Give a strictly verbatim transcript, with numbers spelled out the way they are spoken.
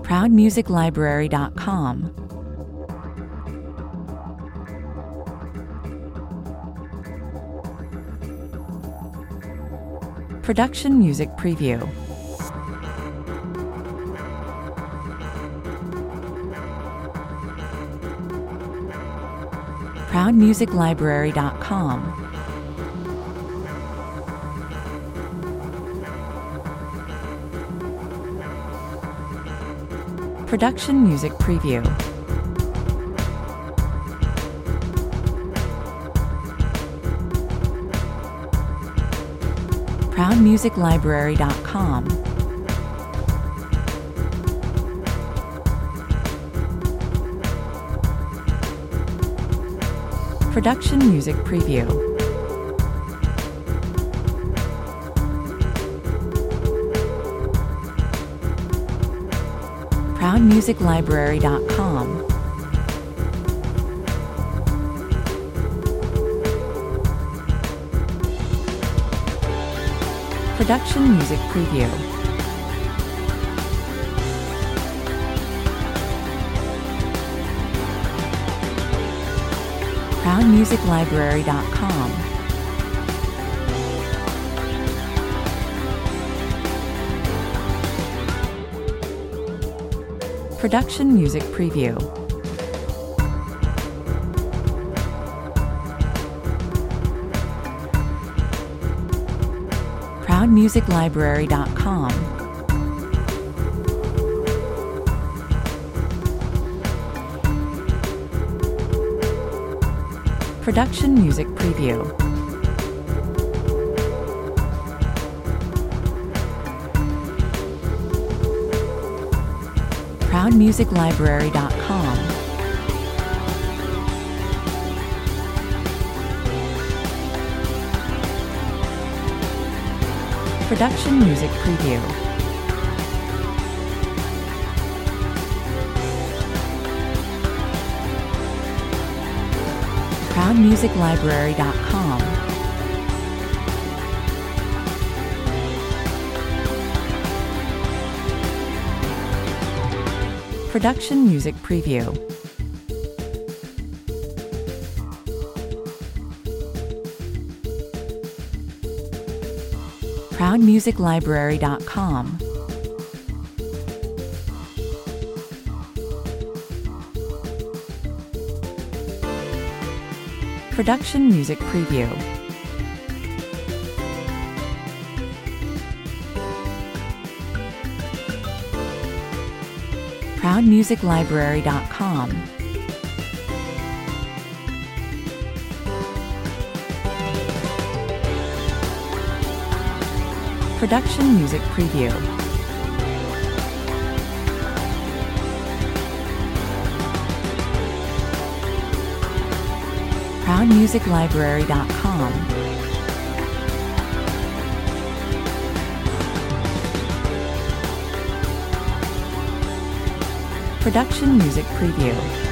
proud music library dot com, Production Music Preview, proud music library dot com, Production Music Preview, proud music library dot com, Production Music Preview, proud music library dot com, Production Music Preview, proud music library dot com, Production Music Preview, proud music library dot com, Production Music Preview, proud music library dot com, Production Music Preview, proud music library dot com, Production Music Preview, proud music library dot com, Production Music Preview, proud music library dot com, Production Music Preview, proud music library dot com, Production Music Preview.